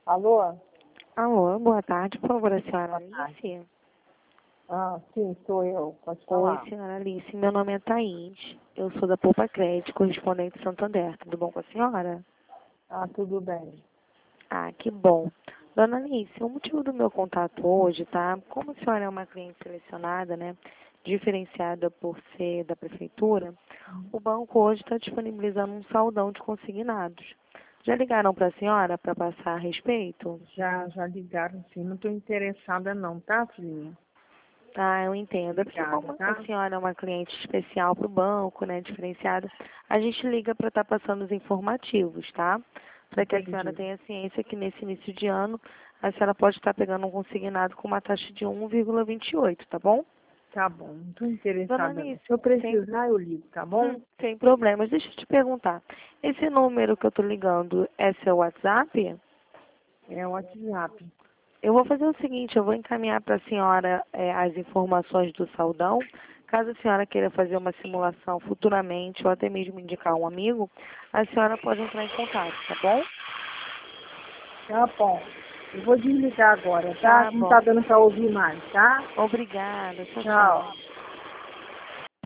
Alô? Alô, boa tarde, por favor, a senhora Alice? Ah, sim, sou eu. Pode Oi, falar. senhora Alice, meu nome é Thaís. Eu sou da Poupa Crédito, correspondente Santander. Tudo bom com a senhora? Ah, tudo bem. Ah, que bom. Dona Alice, o motivo do meu contato hoje, tá? Como a senhora é uma cliente selecionada, né? Diferenciada por ser da prefeitura, o banco hoje está disponibilizando um saldão de consignados. Já ligaram para a senhora para passar a respeito? Já ligaram, sim. Não estou interessada não, tá, filhinha? Ah, eu entendo. É porque Obrigada, como a tá? senhora é uma cliente especial para o banco, né, diferenciada, a gente liga para estar passando os informativos, tá? Para que a senhora Entendi. tenha ciência que nesse início de ano a senhora pode estar pegando um consignado com uma taxa de 1,28, tá bom? Tá bom, não estou Dona interessada não. Alice, Se eu sem, precisar, eu ligo, tá bom? sem problemas. Deixa eu te perguntar. Esse número que eu tô ligando é seu WhatsApp? É o WhatsApp. Eu vou fazer o seguinte, eu vou encaminhar para a senhora as informações do saldão. Caso a senhora queira fazer uma simulação futuramente ou até mesmo indicar um amigo, a senhora pode entrar em contato, tá bom? Tá bom. Eu vou desligar agora, tá? Tá Não tá bom. dando para ouvir mais, tá? Obrigada. Tchau, Tchau. tchau.